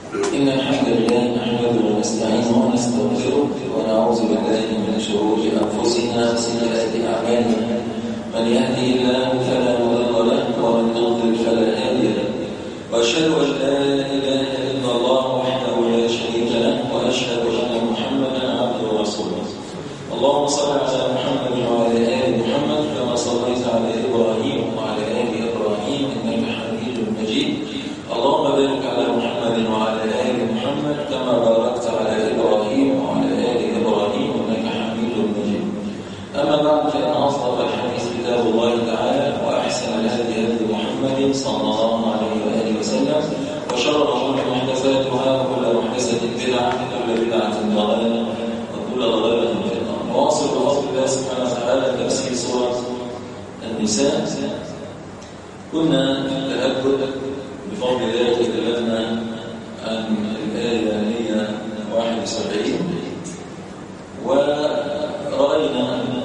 إن الحمد لله نحمده ونستعينه ونستغفره ونعوذ بالله من شرور أنفسنا وسيئات أعمالنا. من يهدي الله فلا مضل له ومن يضلل فلا هادي له. وأشهد أن لا إله إلا الله وحده لا شريك له وأشهد أن محمدا عبده ورسوله. اللهم صل على محمد وعلى آل محمد كما صليت على إبراهيم وعلى آل إبراهيم إنك حميد مجيد. اللهم بارك على محمد وعلى آل محمد كما باركت على إبراهيم وعلى آل إبراهيم إنك حميد مجيد. أما بعد فإن أصدق الحديث كتاب الله تعالى وأحسن الهدي هدي محمد صلى الله عليه وآله وسلم وشر الأمور محدثاتها وكل محدثة بدعة وكل بدعة ضلالة وكل ضلالة في النار. واصل بفضل الله سبحانه وتعالى تفسير سورة النساء. كنا في التهجد بفضل الله تكلمنا عن الآية 171 ورأينا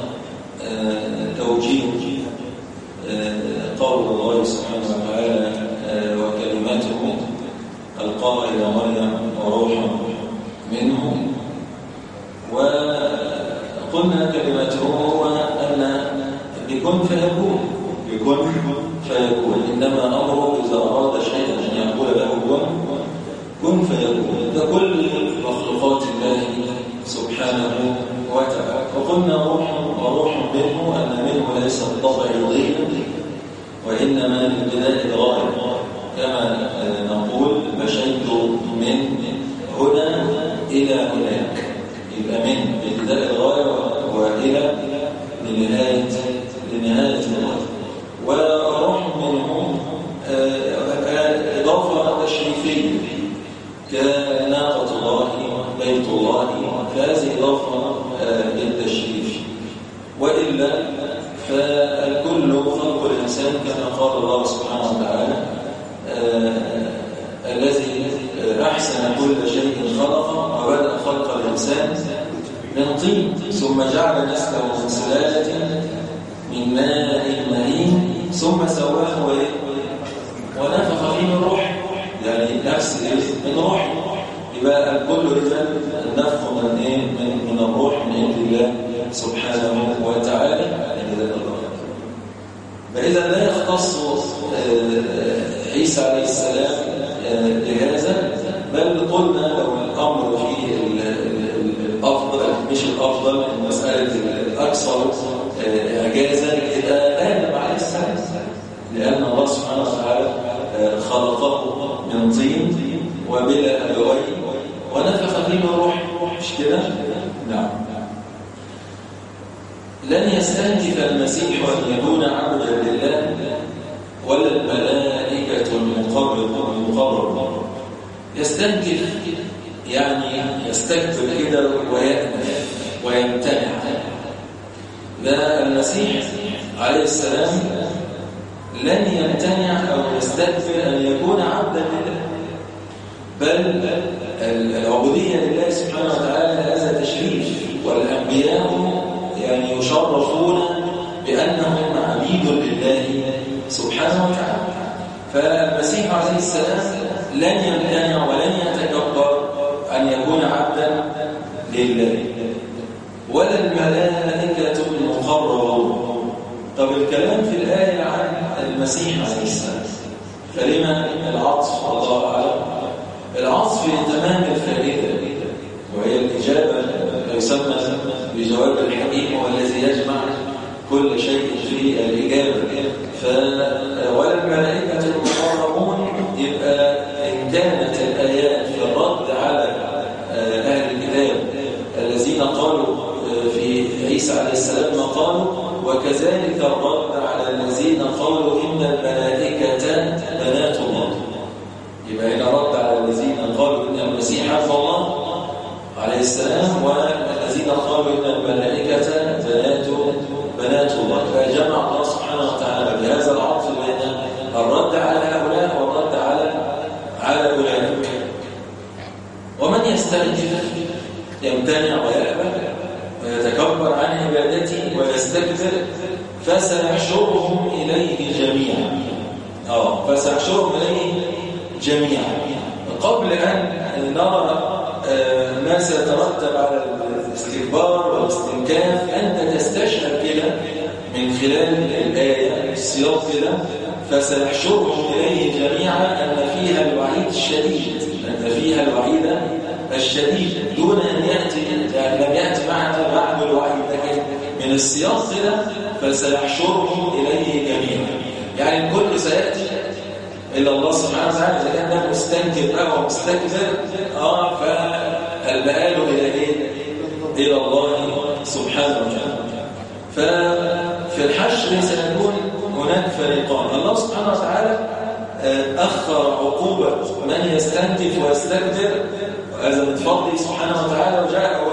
توجيه قول الله سبحانه وتعالى وكلماته ألقاها إلى مريم وروحا منه. وقلنا كلماته هو أن بكن فيكون إنما أمره إذا أراد شيئا أن يقول له كن فيكون. ده كل مخلوقات الله سبحانه وتعالى. وقلنا وروح منه أن منه ليس الطبع يضيء وإنما لابتداء الغاية كما نقول مشيت من هنا إلى هناك. يبقى من ابتداء الغاية وإلى لنهاية الغاية. وروح منه إضافة تشريفية كناقة الله بيت الله، فهذه إضافة للتشريف. وإلا فالكل خلق الإنسان كما قال الله سبحانه وتعالى الذي أحسن كل شيء خلقه وبدأ خلق الإنسان من طين ثم جعل نسله من سلالة من ماء مهين ثم سواه ونفخ فيه من روح، يعني نفس من روح. يبقى الكل إذا النفخ من الروح من عند الله سبحانه وتعالى. فإذا لا يختص عيسى عليه السلام لهذا، بل قلنا لو الأمر فيه الأفضل مش الأفضل المسألة الأكثر إعجازا يبقى آدم عليه السلام، لأن الله سبحانه وتعالى خلقه من طين وبلا أبوين ونفخ فيه من روح، مش كده؟ نعم. لن يستنكف المسيح أن يكون عبدا لله ولا الملائكة المقربون. يستنكف يعني يستكبر كده ويأنف ويمتنع. لا، المسيح عليه السلام لن يمتنع أو يستكبر أن يكون عبدا لله، بل العبودية لله سبحانه وتعالى هذا تشريف، والأنبياء يعني يشرفون بأنهم عبيد لله سبحانه وتعالى. فالمسيح عليه السلام لن يمتنع ولن يتكبر أن يكون عبدا لله ولا الملائكة المقربون. طب الكلام في الآية عن المسيح عليه السلام، فلما العطف؟ الله أعلم. العطف تمام الفائدة، وهي الإجابة يسمى بجواب الحكيم والذي يجمع كل شيء في الإجابة. ولا الملائكة المقربون، يبقى إن كانت الآيات في الرد على أهل الكتاب الذين قالوا في عيسى عليه السلام ما قالوا، وكذلك الرد على الذين قالوا إن الملائكة بنات الله. يبقى هنا رد على الذين قالوا إن المسيح عبد الله عليه السلام والذين قالوا إن الملائكة بنات الله. فجمع الله سبحانه وتعالى بهذا العطف بين الرد على هؤلاء والرد على أولئك. ومن يستنكف يمتنع ويأبى ويتكبر عن عبادته ويستكبر فسيحشرهم إليه جميعا. فسيحشرهم إليه جميعا. قبل أن نرى ما سيترتب على الاستكبار والاستنكاف، أنت تستشعر كده من خلال الآية السياق كده، فسيحشرهم إليه جميعا أن فيها الوعيد الشديد، أن فيها الوعيد الشديد دون أن يأتي، يعني لم يأتي معنا بعد الوعيد، لكن من السياق كده فسيحشرهم إليه جميعا، يعني الكل سيأتي إلا الله سبحانه وتعالى. إذا كان ده مستنكر أو مستكبر فالمآل إلى إيه؟ إلى الله سبحانه وتعالى. ففي الحشر سيكون هناك فريقان. الله سبحانه وتعالى أخر عقوبة من يستنكف ويستكبر، هذا من فضله سبحانه وتعالى، وجاء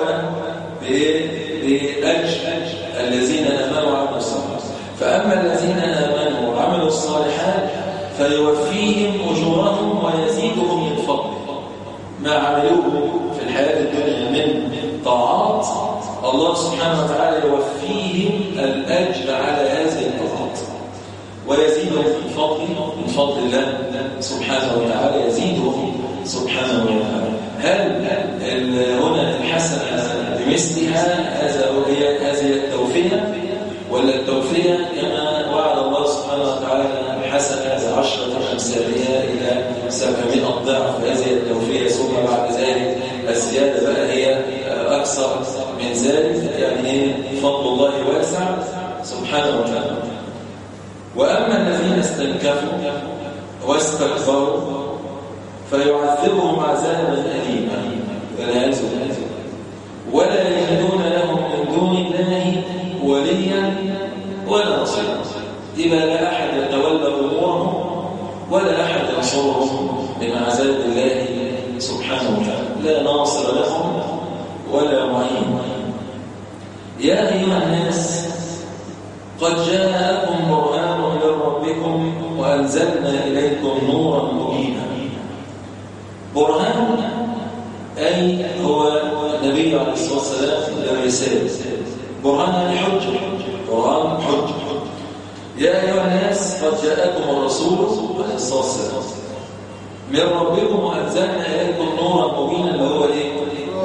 بأجر الذين آمنوا وعملوا الصالحات. فأما الذين آمنوا وعملوا الصالحات فيوفيهم أجورهم ويزيدهم من فضله، ما عملوه في الحياة الدنيا من طاعات الله سبحانه وتعالى يوفيهم الأجر على هذه الطاعات ويزيدهم من فضله، من فضل الله سبحانه وتعالى يزيدهم سبحانه وتعالى. هل هنا الحسنة بمثلها هذه التوفية، ولا التوفية كما وعد الله سبحانه وتعالى الحسنة ب10 أمثالها إلى 700 ضعف هذه التوفية، ثم بعد ذلك الزيادة بقى هي أكثر من ذلك، يعني فضل الله واسع سبحانه وتعالى. وأما الذين استنكفوا واستكبروا فيعذبهم عذابا أليما والعياذ بالله، ولا يجدون لهم من دون الله وليا ولا نصيرا. إذا لا أحد يتولى أمورهم ولا أحد ينصرهم من عذاب الله سبحانه وتعالى، لا ناصر لهم ولا معين. يا أيها الناس قد جاءكم برهان من ربكم وأنزلنا إليكم نورا مبينا. برهان أي هو النبي عليه الصلاة والسلام الرسالة، برهان يعني حجة، برهان حجة. يا أيها الناس قد جاءكم الرسول عليه الصلاة والسلام من ربكم وأنزلنا إليكم نورا مبينا، اللي هو إيه؟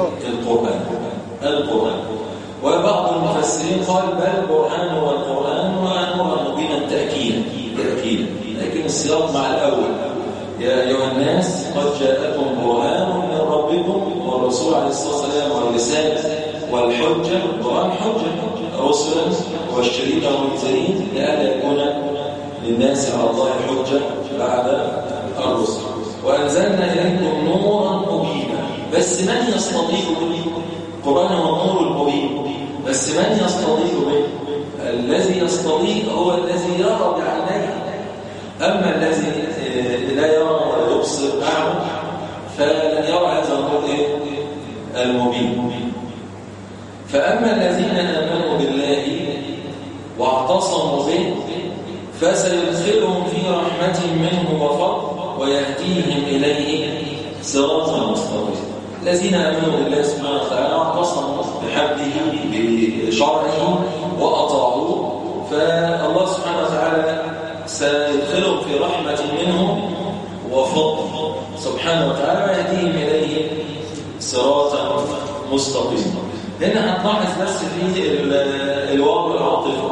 القرآن. وبعض المفسرين قال بل برهان هو القرآن ونورا مبينا تأكيدا، لكن السياق مع الأول. يا أيها الناس قد جاءكم برهان من ربكم، والرسول عليه الصلاة والسلام والرسالة والحجة. القرآن حجة، رسلا مبشرين ومنذرين لئلا يكون للناس على الله حجة بعد الرسل. وأنزلنا إليكم نورا مبينا، بس من يستضيء به؟ القرآن هو النور المبين، بس من يستضيء به؟ الذي يستضيء هو الذي يرى بعينيه، أما الذي لا يرى ولا يبصر أعمى فلن يرى هذا النور المبين. فأما الذين آمنوا بالله واعتصموا به فسيدخلهم في رحمة منه وفضل ويهديهم إليه صراطا مستقيما. الذين آمنوا بالله سبحانه وتعالى واعتصموا بحبله بشرعه وأطاعوه، فالله سبحانه وتعالى سيدخلهم في رحمة منه وفضل سبحانه وتعالى ويهديهم إليه صراطا مستقيما. هنا هنلاحظ بس في الواو العاطفة.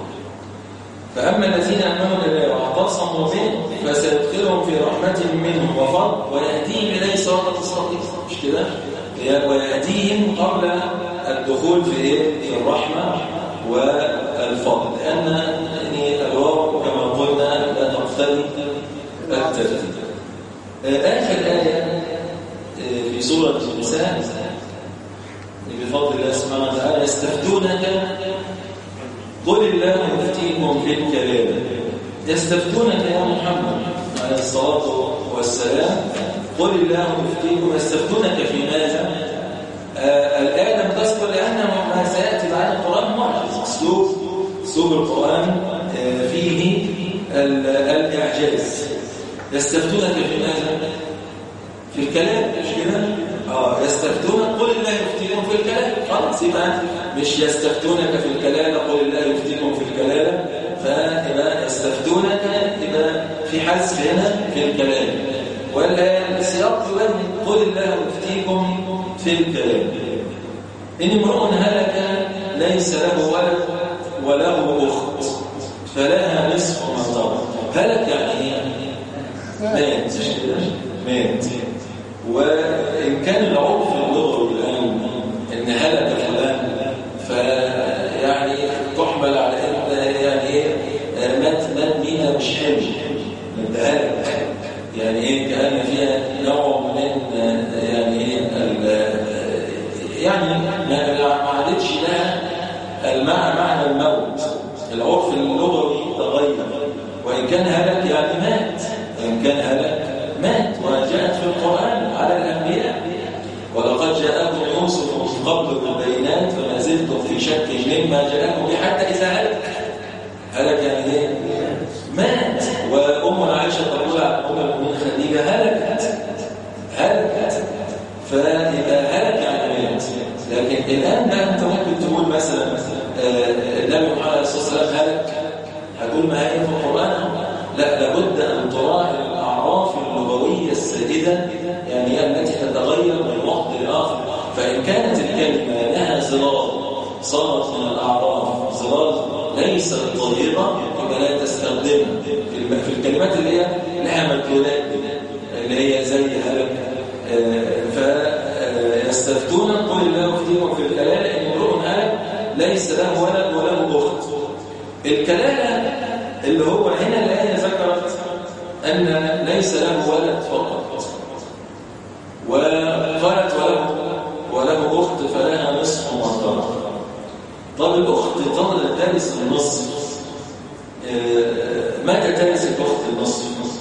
فأما الذين آمنوا بالله واعتصموا به فسيدخلهم في رحمة منه وفضل ويهديهم إليه صراطا مستقيما، مش كده؟ ويهديهم قبل الدخول في الرحمة والفضل، لأن الواو كما قلنا لا تقتضي الترتيب. آخر آية في سورة النساء بفضل الله سبحانه وتعالى يستفتونك قل الله يفتيكم في الكلام. يستفتونك يا محمد عليه الصلاة والسلام، قل الله يفتيكم. يستفتونك في ماذا؟ الآية لم تذكر لأنه ما سيأتي بعد القرآن معجز. أسلوب القرآن فيه الإعجاز. يستفتونك في ماذا؟ في الكلام، مش كده؟ يستفتونك قل الله يفتيكم في الكلام. خلاص يبقى مش يستفتونك في الكلام قل الله يفتيكم في الكلام، فيبقى يستفتونك يبقى في حذف هنا في الكلام. ولا السياق السياق يبين قل الله يفتيكم في الكلام إن امرؤ هلك ليس له ولد وله أخت فلها نصف ما ترك. هلك يعني مات. وإن كان العرف اللغوي الآن إن هلك فلان فيعني تحمل على إن يعني مات بينا مش حلو هلك يعني كأن فيها نوع من يعني ما عادتش لها معنى الموت. العرف اللغوي تغير. وإن كان هلك يعني مات. وإن كان هلك مات. وجاءت في القرآن على الأنبياء ولقد جاءكم يوسف من قبل بالبينات فما زلتم في شك مما جاءكم به حتى إذا هلك يعني ايه؟ مات. وأم عائشة تقول عن أم المؤمنين خديجة هلكت فإذا هلك يعني مات. لكن الآن بقى أنت ممكن تقول مثلا النبي محمد عليه الصلاة والسلام هلك هتقول ما هي في القرآن؟ لا، لابد أن تراعي الأعراف اللغوية السائدة يعني هي التي تتغير من وقت لآخر. فإن كانت الكلمة لها ظلال صارت من الأعراف ظلال ليست ضريرة يبقى لا تستخدمها في الكلمات اللي هي لها مدلولات اللي هي زي هلك. فيستفتون قل الله يفتيكم في الكلالة إن امرؤ هلك ليس له ولد وله أخت. الكلالة اللي هو هنا الآية ذكرت أن ليس له ولد فقط وقالت وله أخت فلها نصف ما ترك. طب الأخت ترث النصف. متى ترث الأخت النصف؟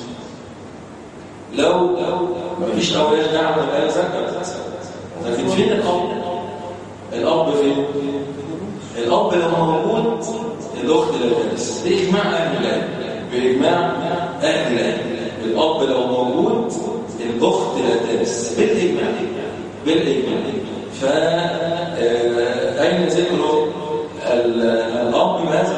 لو مفيش أولاد نعم الآية ذكرت. لكن فين الأب فين؟ الأب لما موجود الأخت لا ترث بإجماع أهل العلم. بإجماع أهل العلم الأب لو موجود الأخت لا ترث بالإجماع. فأين ذكر الأب هذا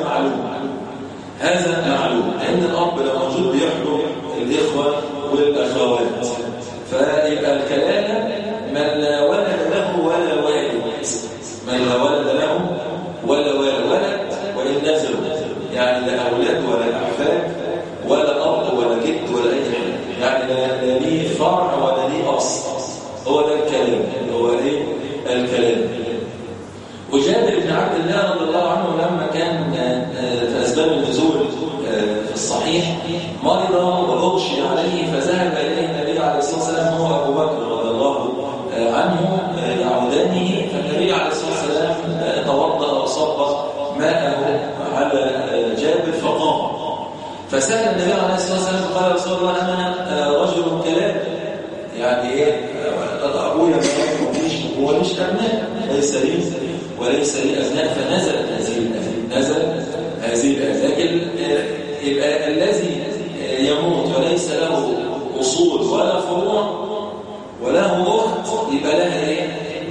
معلوم لأن الأب لو موجود بيحكم الإخوة والأخوات. فيبقى الكلالة من لا ولد له ولا والد. من لا ولد له ولا ولد وإن نزلوا يعني لا أولاد ولا أحفاد ولا أب ولا جد ولا أي حاجة يعني لا ليه فرع ولا ليه أصل. هو ده الكلام. هو إيه الكلام؟ وجابر بن عبد الله رضي الله عنه لما كان في أسباب النزول في الصحيح مرض وأغشي عليه فذهب إليه النبي عليه الصلاة والسلام هو أبو بكر رضي الله عنه يعودانه. فالنبي عليه الصلاة والسلام توضأ وصب ماءه على جابر فقام. فسأل النبي عليه الصلاة والسلام قال رسول الله أنا رجل كلام يعني إيه أبويا هو مش أبناء ليس لي وليس لي أبناء. فنزلت هذه الآية. لكن يبقى الذي يموت وليس له أصول ولا فروع وله أخت يبقى لها إيه؟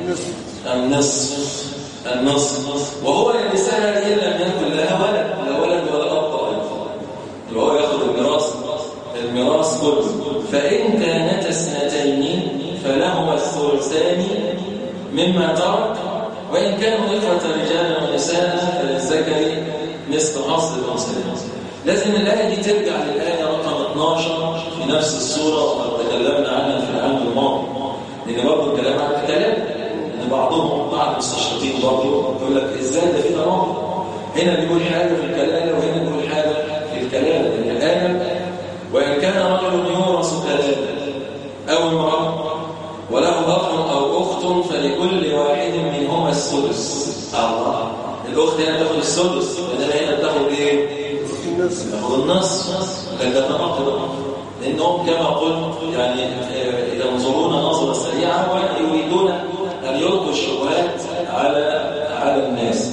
النصف. وهو يرثها إن لم يكن لها ولد ولا أب أيضا. وهو يأخذ الميراث كله. فإن كانت اثنتين فلهما الثلثان مما ترك وإن كانوا إخوة رجالا ونساء فللذكر مثل حظ الأنثيين. لازم الآية دي ترجع للآية رقم 12 في نفس السورة وقد تكلمنا عنها في العام الماضي. لأن برضه الكلام عن الكلام إن بعض المستشرقين برضه يقول لك إزاي ده في تناقض؟ هنا بيقول حاجة في الكلالة وهنا بيقول حاجة في الكلالة. لأن الآية وإن كان رجل يورث كلالة أو امرأة وله أخ أو أخت فلكل واحد منهما السدس. الله، الأخت هنا تاخد السدس وده هنا تاخد إيه؟ تاخد النصف. ده تناقض لأنهم كما قلت يعني ينظرون نظرة سريعة ويريدون أن يلقوا الشبهات على الناس.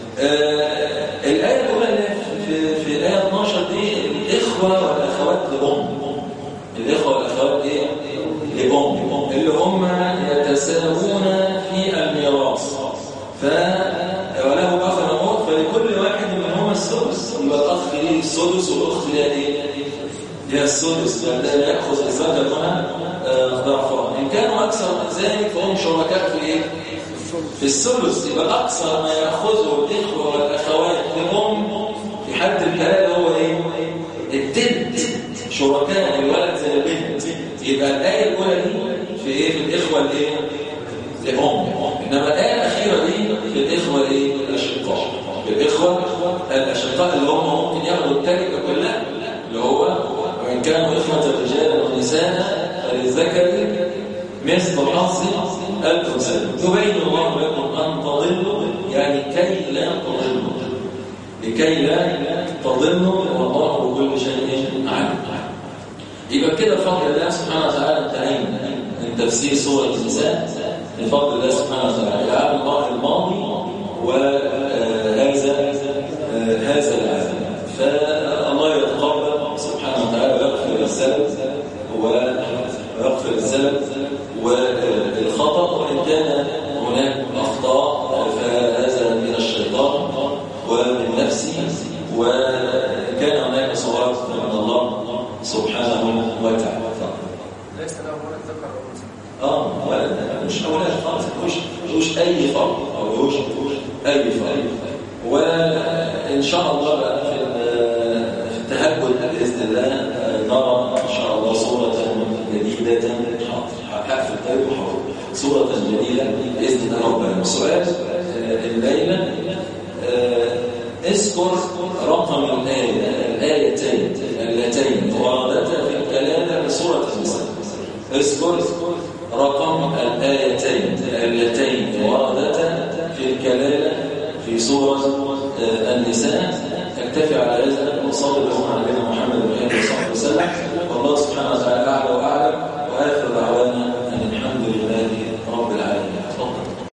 الآية الأولى في الآية 12 دي الإخوة والأخوات الإخوة والأخوات إيه؟ لأم اللي هم يتساوون في الميراث. وله أخ أو أخت فلكل واحد منهما السدس. يبقى الأخ ليه السدس والأخت ليها إيه؟ ليها السدس. فده يأخذ الذكر هنا وإن كانوا أكثر من ذلك فهم شركاء في إيه؟ في الثلث. يبقى أكثر ما يأخذه الإخوة والأخوات للأم في حد الكلام هو إيه؟ التلت. شركاء الولد زي البنت. يبقى الآية الأولى دي في إيه؟ في الإخوة الإيه؟ لأم. إنما الآية الأخيرة دي في الإخوة الإيه؟ الأشقاء. الإخوة الأشقاء اللي هم ممكن ياخدوا التركة كلها، اللي هو وإن كانوا إخوة رجالا ونساء فللذكر مثل حظ الأنثيين. يبين الله لكم أن تضلوا، يعني كي لا تضلوا، لكي لا تضلوا والله بكل شيء عليم. يبقى كده بفضل الله سبحانه وتعالى انتهينا من تفسير سورة النساء بفضل الله سبحانه وتعالى. العام الماضي وهذا العام، فالله يتقبل سبحانه وتعالى ويغفر الزلل والخطأ، وإن كان هناك أخطاء فهذا من الشيطان ومن نفسه، وكان هناك صواب من الله سبحانه وتعالى. ليس له ولد ذكر أو أنثى. ولد مش أولاد خالص، مش أي فرق أو مش أي فرق. وإن شاء الله بقى في التهجد بإذن الله نرى إن شاء الله صورة جديدة. هقفل الطريق وحاول صورة جديدة بإذن الله ربنا. سؤال الليلة اذكر رقم الآيتين اللتين وردتا في الكلام بسورة النساء. اذكر رقم الآيتين اللتين وردتا في الكلام في سورة النساء. اكتفي على هذا وصلى الله على نبينا محمد وآله وصحبه وسلم.